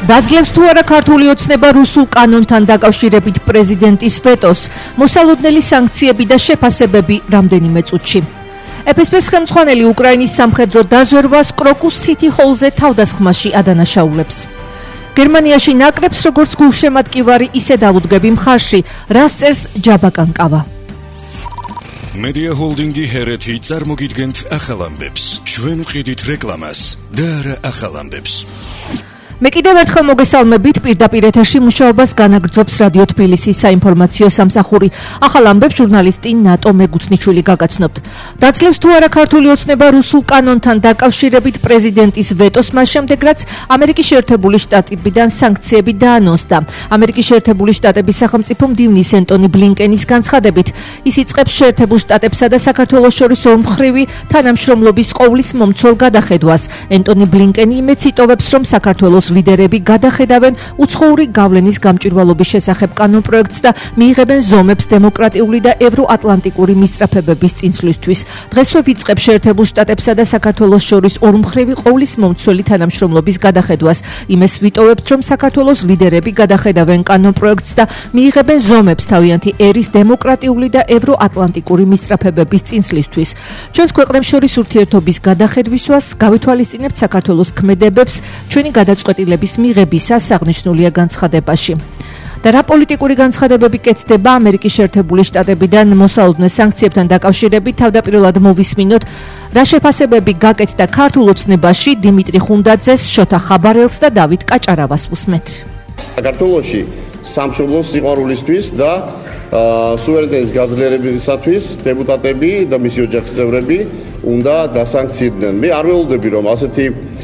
დაძლევს თუ არა ქართული ოცნება რუსულ კანონთან დაკავშირებით პრეზიდენტის ვეტოს, მოსალოდნელი სანქციები და შეფასებები რამდენიმე წუთში. FSB-ს ხელმძღვანელი უკრაინის სამხედრო დაზვერვას კროკუს სიტი ჰოლზე თავდასხმაში ადანაშაულებს. გერმანიაში ნაკრებს როგორც გულშემატკივარი, ისე დაუდგები მხარში, რას წერს ჯაბაკანკავა. Media Holdingi ჰერეთი წარმოგიდგენთ ახალ ამბებს. ჩვენ ვყიდით რეკლამას და არა ახალ ამბებს. მე კიდევ ერთხელ მოგესალმებით, პირდაპირ ეთერში მუშაობას განაგრძობს რადიო თბილისის საინფორმაციო სამსახური. ახალ ამბებს ჟურნალისტი ნატო მეგუთნიშვილი გაგაცნობთ. დაძლევს თუ არა ქართული ოცნება რუსულ კანონთან დაკავშირებით პრეზიდენტის ვეტოს, მას შემდეგ რაც ამერიკის შეერთებული შტატებიდან სანქციები დაანონსდა. ამერიკის შეერთებული შტატების სახელმწიფო მდივნის ენტონი ბლინკენის განცხადებით, ის იწყებს შეერთებულ შტატებსა და საქართველოს შორის ორმხრივი თანამშრომლობის ყოვლის მომცველ გადახედვას. ენტონი ბლინკენი იმედს იტოვებს, რომ საქართველოს ლიდერები გადახედავენ უცხოური გავლენის გამჭვირვალობის შესახებ კანონპროექტს და მიიღებენ ზომებს დემოკრატიული და ევროატლანტიკური მისწრაფებების წინსვლისთვის. დღესვე ვიწყებ შეერთებულ შტატებსა და საქართველოს შორის ორმხრივი ყოვლის მომცველი თანამშრომლობის გადახედვას. იმას ვიტოვებთ, რომ საქართველოს ლიდერები გადახედავენ კანონპროექტს და მიიღებენ ზომებს თავიანთი ერის დემოკრატიული და ევროატლანტიკური მისწრაფებების წინსვლისთვის. ჩვენს ქვეყნებს შორის ურთიერთობის გადახედვისას გავითვალისწინებთ საქართველოს ქმედებებს ჩვენი გადაწყვეტილების მიღებისას აღნიშნულია განცხადებაში. და რა პოლიტიკური განცხადებები კეთდება ამერიკის შეერთებული შტატებიდან მოსალოდნელ სანქციებთან დაკავშირებით, თავდაპირველად მოვისმინოთ, რა შეფასებები გაკეთდა ქართულ ოცნებაში, დიმიტრი ხუნდაძეს, შოთა ხაბარელს და დავით კაჭარავას უსმენთ. საქართველოში სამშობლოს სიყვარულისთვის და სუვერენიტეტის გაძლიერებისათვის დეპუტატები და მისი ოჯახის წევრები უნდა დასანქციდნენ. მე არ ველოდები, რომ ასეთი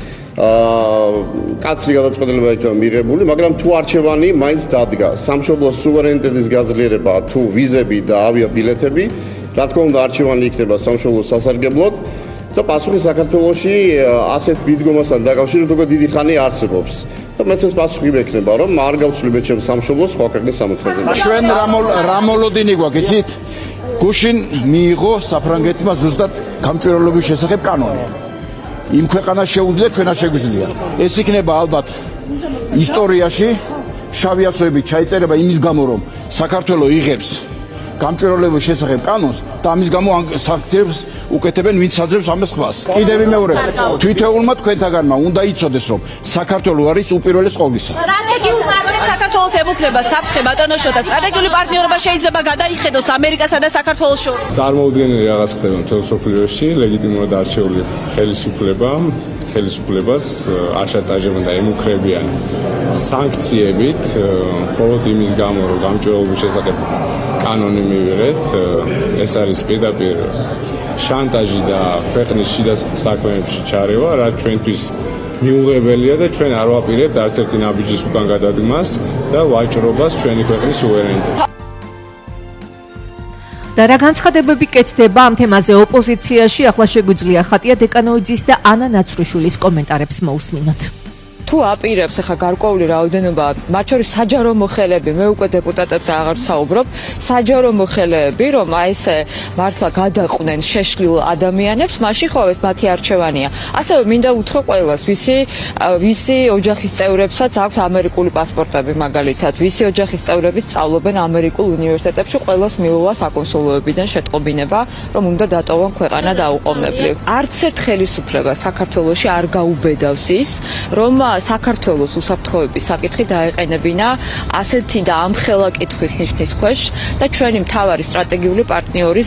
კაცრი გადაწყვეტილება იქნება მიღებული, მაგრამ თუ არჩევანი მაინც დადგა სამშობლოს სუვერენიტეტის გაძლიერება, თუ ვიზები და ავიაბილეთები, რა თქმა უნდა არჩევანი იქნება სამშობლოს სასარგებლოდ და პასუხი საქართველოში ასეთ მიდგომასთან დაკავშირებით უკვე დიდი ხანი არსებობს. და მეც ეს პასუხი მექნება, რომ არ გავცვლიბეთ ჩემ სამშობლოს სხვა ქვეყნის სამოთხეზე. ჩვენ რა მოლოდინი გვაქვს, იცით? გუშინ მიიღო საფრანგეთმა ზუსტად გამჭვირვალობის შესახებ კანონი. იმ ქვეყანას შეუძლია, ჩვენ არ შეგვიძლია. ეს იქნება ალბათ ისტორიაში შავი ასოებით ჩაიწერება იმის გამო, რომ საქართველო იღებს გამჭვირვალობის შესახებ კანონს და ამის გამო სანქციებს უკეთებენ, ვინც აძლევს ამას ხმას. კიდევ ვიმეორებ, თითოეულმა თქვენთაგანმა უნდა იცოდეს, რომ საქართველო არის უპირველეს ყოვლისა. სტრატეგიულ პარტნიორებს საქართველოს ემუქრება საფრთხე, ბატონო შოთა. სტრატეგიული პარტნიორობა შეიძლება გადაიხედოს ამერიკასა და საქართველოს შორის. წარმოუდგენელი რაღაც ხდება მთელ სოფლიოში, ლეგიტიმურად არჩეული ხელისუფლებას აშანტაჟებენ და ემუქრებიან სანქციებით, მხოლოდ იმის გამო, რომ გამჭვირვალობის შესახებ კანონი მივიღეთ. ეს არის პირდაპირ შანტაჟი და ქვეყნის შიდა საქმეებში ჩარევა, რაც ჩვენთვის მიუღებელია და ჩვენ არ ვაპირებთ არც ერთი ნაბიჯის უკან გადადგმას და ვაჭრობას ჩვენი ქვეყნის სუვერენიტეტს. და რა განცხადებები კეთდება ამ თემაზე ოპოზიციაში, ახლა შეგვიძლია ხატია დეკანოიძის და ანა ნაცრიშვილის კომენტარებს მოусმინოთ. თუ აპირებს ახლა გარკვეული რაოდენობა, მათ შორის საჯარო მოხელეები, მე უკვე დეპუტატებს აღარ ვსაუბრობ, საჯარო მოხელეები, რომ აი ესე მართლა გადაყვნენ შეშლილ ადამიანებს, მაშინ ხო ეს მათი არჩევანია. ასევე მინდა უთხრა ყველას, ვისი ოჯახის წევრებსაც აქვს ამერიკული პასპორტები მაგალითად, ვისი ოჯახის წევრები სწავლობენ ამერიკულ უნივერსიტეტებში, ყველას მიუღლა საკონსულოებიდან შეტყობინება, რომ უნდა დატოვონ ქვეყანა დაუყოვნებლივ. არც ერთ ხელისუფლებას საქართველოში არ გაუბედავს ის, რომ საქართველოს უსაფრთხოების საკითხი დაეყენებინა ასეთი და ამხელა კითხვის ნიშნის ქვეშ და ჩვენი მთავარი სტრატეგიული პარტნიორის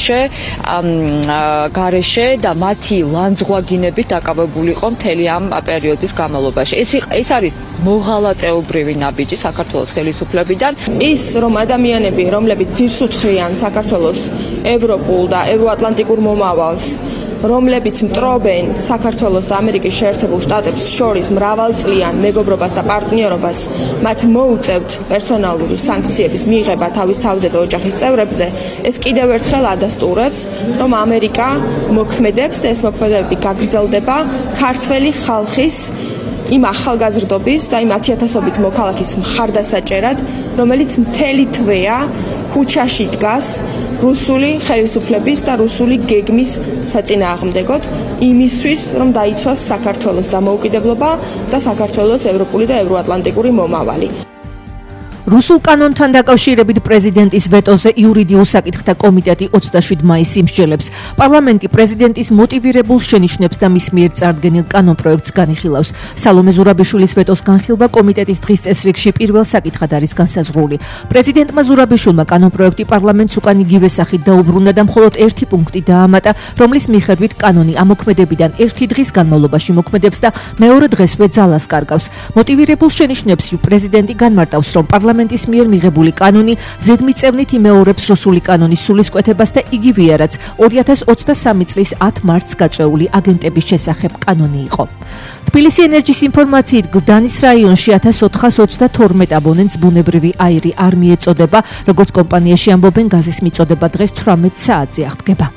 გარეშე და მათი ლანძღვაგინებით დაკავებულიყო მთელი ამ პერიოდის განმავლობაში. ეს არის მოღალატეობრივი ნაბიჯი საქართველოს ხელისუფლებიდან. ის რომ ადამიანები, რომლებიც ძირს უთხრიან საქართველოს ევროპულ და ევროატლანტიკურ მომავალს, რომლებიც მტრობენ საქართველოს და ამერიკის შეერთებულ შტატებს შორის მრავალწლიან მეგობრობას და პარტნიორობას, მათ მოუწევთ პერსონალური სანქციების მიღება თავის თავზე და ოჯახის წევრებზე, ეს კიდევ ერთხელ ადასტურებს, რომ ამერიკა მოქმედებს და ეს მოქმედებები გაგრძელდება ქართველი ხალხის იმ ახალგაზრდობის და იმ 10,000-ობით მოქალაქის მხარდასაჭერად, რომელიც მთელი თვეა ქუჩაში დგას, რუსული ხელისუფლების და რუსული გეგმის საწინააღმდეგოდ იმისთვის, რომ დაიცვას საქართველოს დამოუკიდებლობა და საქართველოს ევროპული და ევროატლანტიკური მომავალი. რუსულ კანონთან დაკავშირებით პრეზიდენტის ვეტოზე იურიდიულ საკითხთა კომიტეტი 27 მაისს იმსჯელებს. პარლამენტი პრეზიდენტის მოტივირებულ შენიშვნებს და მის მიერ წარდგენილ კანონპროექტს განიხილავს. სალომე ზურაბიშვილის ვეტოს განხილვა კომიტეტის დღის წესრიგში პირველ საკითხად არის განსაზღვრული. პრეზიდენტმა ზურაბიშვილმა კანონპროექტი პარლამენტს უკან იგივე სახით დაუბრუნდა და მხოლოდ ერთი პუნქტი დაამატა, რომლის მიხედვით კანონი ამოქმედებიდან ერთი დღის განმავლობაში მოქმედებს და მეორე დღესვე ძალას კარგავს. მოტივირებულ შენიშვნებში პრეზიდენტი განმარტავს, რომ პარლამენტის მიერ მიღებული კანონი ზედმიწევნით იმეორებს რუსული კანონის სულისკვეთებას და იგივეა, რაც 2023 წლის 10 მარტს გაწეული აგენტების შესახებ კანონი იყო. თბილისი ენერჯის ინფორმაციით გდანის რაიონში 1422 აბონენტს ბუნებრივი აირი არ მიეწოდება, როგორც კომპანიაში ამბობენ, გაზის მიწოდება დღეს 18 საათზე აღდგება.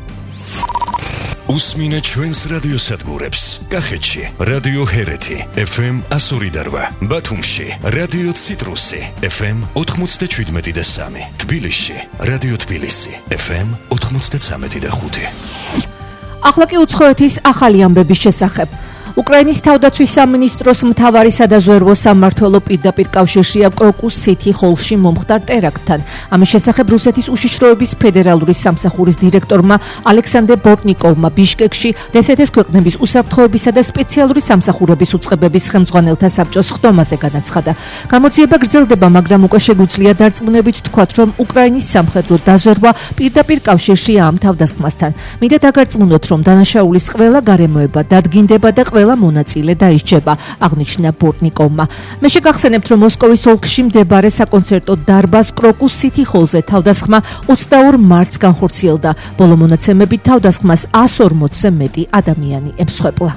უსმინე ჩვენს რადიოსადგურებს. კახეთში რადიო ჰერეთი FM 102.8, ბათუმში რადიო ციტრუსი FM 97.3, თბილისში რადიო თბილისი FM 93.5. ახლა კი უცხოეთის ახალი ამბების შესახებ. უკრაინის თავდაცვის სამინისტროს მთავარი სადაზვერვო სამმართველო პირდაპირ კავშირშია კროკუს სიტი ჰოლში მომხდარ ტერაქტთან. ამის შესახებ რუსეთის უშიშროების ფედერალური სამსახურის დირექტორმა ალექსანდრე ბორტნიკოვმა ბიშკეკში დსთ-ის ქვეყნების უსაფრთხოებისა და სპეციალური სამსახურების უწყებების ხელმძღვანელთა საბჭოს ხდომაზე განაცხადა. გამოძიება გრძელდება, მაგრამ უკვე შეგვიძლია დარწმუნებით თქვათ, რომ უკრაინის სამხედრო დაზვერვა პირდაპირ კავშირშია ამ თავდასხმასთან. მინდა დაგარწმუნოთ, რომ დანაშაულის ყველა გარემოება დადგინდება და ყველა მონაწილე დაისჯება, აღნიშნა ბორტნიკოვმა. მე შეგახსენებთ, რომ მოსკოვის ოლქში მდებარე საკონცერტო დარბაზ კროკუს სიტი ჰოლზე თავდასხმა 22 მარტს განხორციელდა. ბოლო მონაცემებით თავდასხმას 140-ზე მეტი ადამიანი ემსხვერპლა.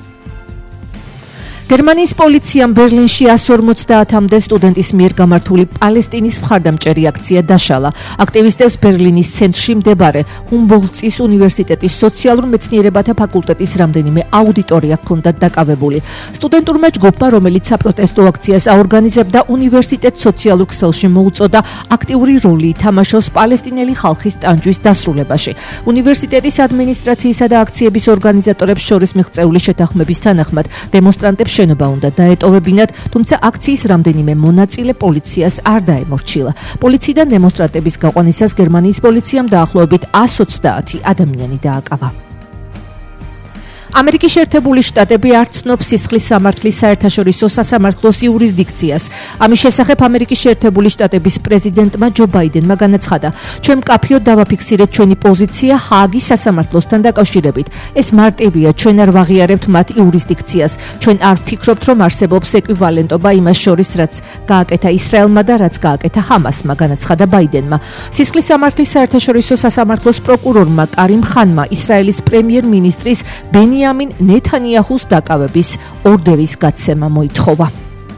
გერმანიის პოლიციამ ბერლინში 150-მდე სტუდენტის მიერ გამართული პალესტინის მხარდამჭერი აქცია დაშალა. აქტივისტებს ბერლინის ცენტრში მდებარე ჰუმბოლდტის უნივერსიტეტის სოციალურ მეცნიერებათა ფაკულტეტის რამდენიმე აუდიტორია ჰქონდათ დაკავებული. სტუდენტურმა ჯგუფმა, რომელიც საპროტესტო აქციას აორგანიზებდა, უნივერსიტეტს სოციალურ ქსელში მოუწოდა აქტიური როლი ითამაშოს პალესტინელი ხალხის ტანჯვის დასრულებაში. უნივერსიტეტის ადმინისტრაციისა და აქციების ორგანიზატორებს შორის მიღწეული შეთანხმების თანახმად დემონსტრანტებს შენობა უნდა დაეტოვებინათ, თუმცა აქციის რამდენიმე მონაწილე პოლიციას არ დაემორჩილა. პოლიციიდან დემონსტრანტების გაყვანისას გერმანიის პოლიციამ დაახლოებით 130 ადამიანი დააკავა. ამერიკის შეერთებული შტატები არ ცნობს სისხლის სამართლის საერთაშორისო სასამართლოს იურისდიქციას. ამის შესახებ ამერიკის შეერთებული შტატების პრეზიდენტმა ჯო ბაიდენმა განაცხადა, ჩვენ მკაფიოდ დავაფიქსირეთ ჩვენი პოზიცია ჰააგის სასამართლოსთან დაკავშირებით. ეს მარტივია, ჩვენ არ ვაღიარებთ მათ იურისდიქციას. ჩვენ არ ვფიქრობთ, რომ არსებობს ეკვივალენტობა იმას შორის, რაც გააკეთა ისრაელმა და რაც გააკეთა ჰამასმა, განაცხადა ბაიდენმა. სისხლის სამართლის საერთაშორისო სასამართლოს პროკურორმა კარიმ ხანმა ისრაელის პრემიერ-მინისტრის ბენიამინ ნეთანიაჰუს დაკავების ორდერის გაცემა მოითხოვა.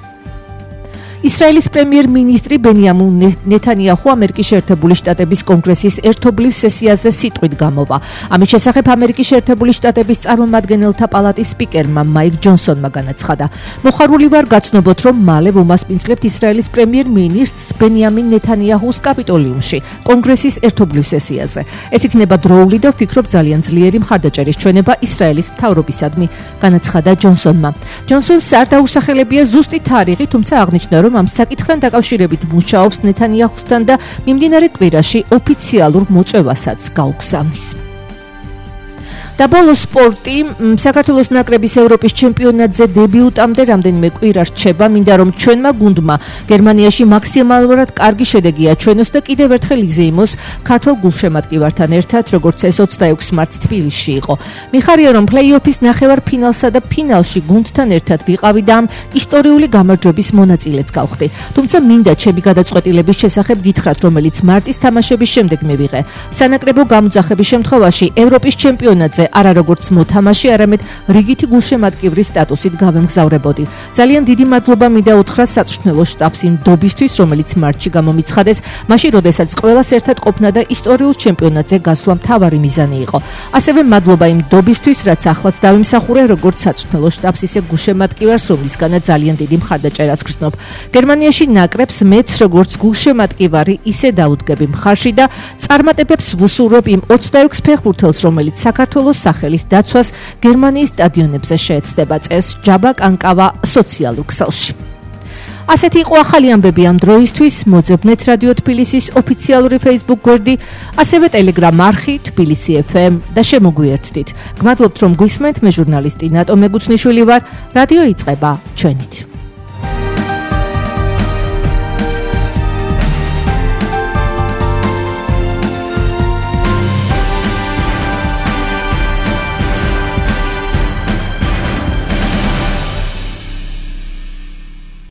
ისრაელის პრემიერ-მინისტრი ბენიამინ ნეთანიაჰუ ამერიკის შეერთებული შტატების კონგრესის ერთობლივ სესიაზე სიტყვით გამოვა. ამის შესახებ ამერიკის შეერთებული შტატების წარმომადგენელთა პალატის სპიკერმა მაიკ ჯონსონმა განაცხადა, მოხარული ვარ გაცნობოთ, რომ მალე ვუმასპინძლებთ ისრაელის პრემიერ-მინისტრს ბენიამინ ნეთანიაჰუს კაპიტოლიუმში, კონგრესის ერთობლივ სესიაზე. ეს იქნება დროული და ვფიქრობ ძალიან ძლიერი მხარდაჭერის ჩვენება ისრაელის მთავრობისადმი, განაცხადა ჯონსონმა. ჯონსონს არ დაუსახელებია ზუსტი თარიღი, თუმცა აღნიშნა, რომ ამ საკითხთან დაკავშირებით მუშაობს ნეთანიაჰუსთან და მიმდინარე კვირაში ოფიციალურ მოწვევასაც გაუგზავნის. და ბოლო სპორტი, საქართველოს ნაკრების ევროპის ჩემპიონატზე დებიუტამდე რამდენიმე კვირა რჩება, მინდა რომ ჩვენმა გუნდმა გერმანიაში მაქსიმალურად კარგი შედეგი აჩვენოს და კიდევ ერთხელ იზეიმოს ქართულ გულშემატკივართან ერთად, როგორც ეს 26 მარტს თბილისში იყო. მიხარია რომ პლეი-ოფის ნახევარფინალსა და ფინალში გუნდთან ერთად ვიყავი და ამ ისტორიული გამარჯვების მონაწილეც გავხდი. თუმცა მინდა ჩემი გადაწყვეტილების შესახებ გითხრათ, რომელიც მარტის თამაშების შემდეგ მივიღე. სანაკრებო გამოძახების შემთხვევაში ევროპის ჩემპიონატზე არა როგორც მოთამაშე, არამედ რიგითი გულშემატკივრის სტატუსით გავემგზავრებოდი. ძალიან დიდი მადლობა მინდა უთხრა საწვრთნელო შტაბს იმ დობისთვის, რომელიც მარტში გამომიცხადეს, მაშინ როდესაც ყველას ერთად ყოფნა და ისტორიულ ჩემპიონატზე გასვლა მთავარი მიზანი იყო. ასევე მადლობა იმ დობისთვის, რაც ახლაც დავიმსახურე როგორც საწვრთნელო შტაბს, ისე გულშემატკივარს, რომლისგანაც ძალიან დიდი მხარდაჭერას გრძნობ. გერმანიაში ნაკრებს მეც როგორც გულშემატკივარი ისე დაუდგები მხარში და წარმატებებს ვუსურვებ იმ 26 ფეხბურთელს, რომელიც საქართველოს სახელის დაცვას გერმანიის სტადიონებზე შეეცდება, წერს ჯაბა კანკავა სოციალურ ქსელში. ასეთი იყო ახალი ამბები ამ დროისთვის. მოძებნეთ რადიო თბილისის ოფიციალური Facebook გვერდი, ასევე Telegram არხი თბილისი FM და შემოგვიერთდით. გმადლობთ რომ გვისმენთ, მე ჟურნალისტი ნატო მეგუცნიშვილი ვარ. რადიო იწყება ჩვენით.